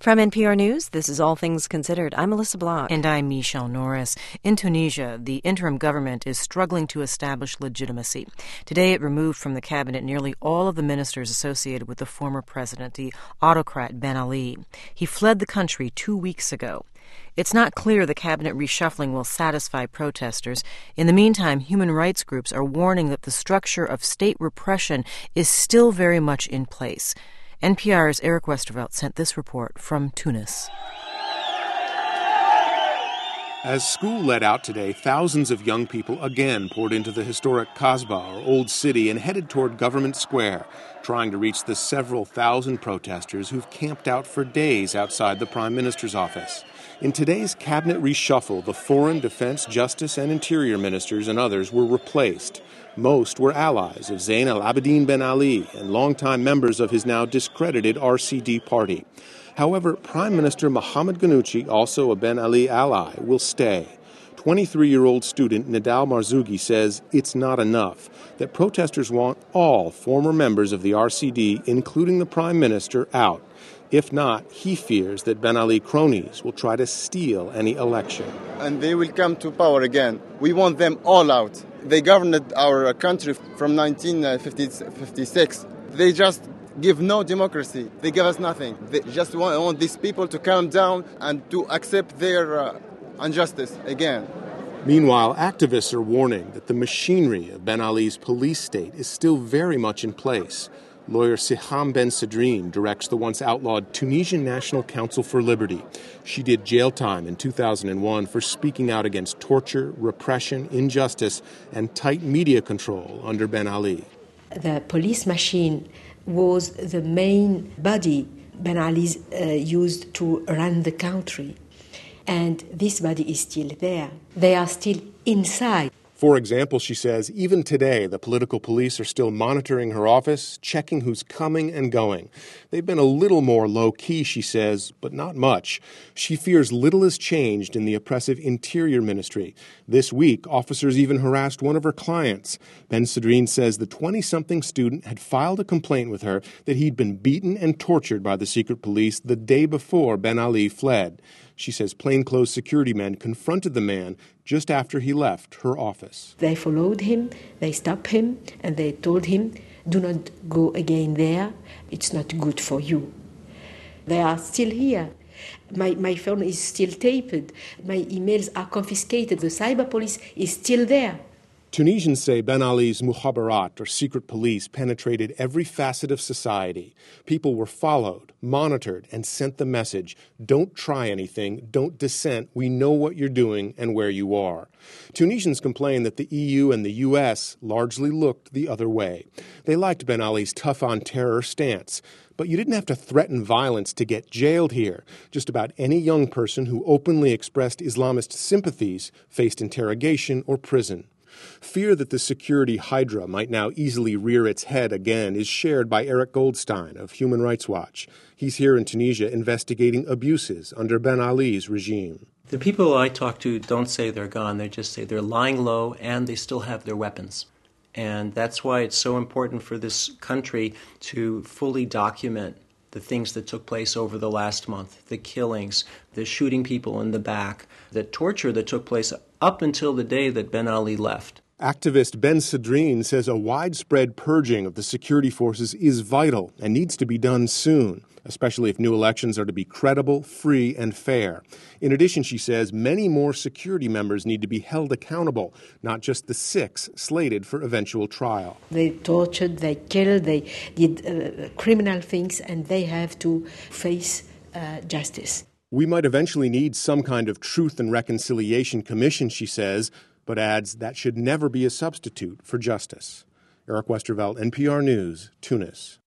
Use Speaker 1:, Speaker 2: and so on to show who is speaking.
Speaker 1: From NPR News, this is All Things Considered. I'm Melissa Block.
Speaker 2: And I'm Michelle Norris. In Tunisia, the interim government is struggling to establish legitimacy. Today, it removed from the cabinet nearly all of the ministers associated with the former president, the autocrat Ben Ali. He fled the country 2 weeks ago. It's not clear the cabinet reshuffling will satisfy protesters. In the meantime, human rights groups are warning that the structure of state repression is still very much in place. NPR's Eric Westervelt sent this report from Tunis.
Speaker 3: As school let out today, thousands of young people again poured into the historic Kasbah, or Old City, and headed toward Government Square, trying to reach the several thousand protesters who've camped out for days outside the Prime Minister's office. In today's cabinet reshuffle, the Foreign, Defense, Justice, and Interior ministers and others were replaced. Most were allies of Zain al-Abidine Ben Ali and longtime members of his now discredited RCD party. However, Prime Minister Mohamed Ghannouchi, also a Ben Ali ally, will stay. 23-year-old student Nidal Marzougi says it's not enough, that protesters want all former members of the RCD, including the Prime Minister, out. If not, he fears that Ben Ali cronies will try to steal any election.
Speaker 4: And they will come to power again. We want them all out. They governed our country from 1956. They just give no democracy. They give us nothing. They just want these people to calm down and to accept their injustice again.
Speaker 3: Meanwhile, activists are warning that the machinery of Ben Ali's police state is still very much in place. Lawyer Siham Ben Sedrine directs the once outlawed Tunisian National Council for Liberty. She did jail time in 2001 for speaking out against torture, repression, injustice, and tight media control under Ben Ali.
Speaker 5: The police machine was the main body Ben Ali used to run the country. And this body is still there. They are still inside.
Speaker 3: For example, she says, even today, the political police are still monitoring her office, checking who's coming and going. They've been a little more low-key, she says, but not much. She fears little has changed in the oppressive Interior Ministry. This week, officers even harassed one of her clients. Ben Sedrine says the 20-something student had filed a complaint with her that he'd been beaten and tortured by the secret police the day before Ben Ali fled. She says plainclothes security men confronted the man just after he left her office.
Speaker 5: They followed him, they stopped him, and they told him, do not go again there, it's not good for you. They are still here. My phone is still taped. My emails are confiscated. The cyber police is still there.
Speaker 3: Tunisians say Ben Ali's mukhabarat, or secret police, penetrated every facet of society. People were followed, monitored, and sent the message, don't try anything, don't dissent, we know what you're doing and where you are. Tunisians complain that the EU and the U.S. largely looked the other way. They liked Ben Ali's tough-on-terror stance. But you didn't have to threaten violence to get jailed here. Just about any young person who openly expressed Islamist sympathies faced interrogation or prison. Fear that the security hydra might now easily rear its head again is shared by Eric Goldstein of Human Rights Watch. He's here in Tunisia investigating abuses under Ben Ali's regime.
Speaker 6: The people I talk to don't say they're gone. They just say they're lying low and they still have their weapons. And that's why it's so important for this country to fully document the things that took place over the last month, the killings, the shooting people in the back, the torture that took place up until the day that Ben Ali left.
Speaker 3: Activist Ben Sedrine says a widespread purging of the security forces is vital and needs to be done soon, especially if new elections are to be credible, free, and fair. In addition, she says, many more security members need to be held accountable, not just the 6 slated for eventual trial.
Speaker 5: They tortured, they killed, they did criminal things, and they have to face justice.
Speaker 3: We might eventually need some kind of Truth and Reconciliation Commission, she says, but adds that should never be a substitute for justice. Eric Westervelt, NPR News, Tunis.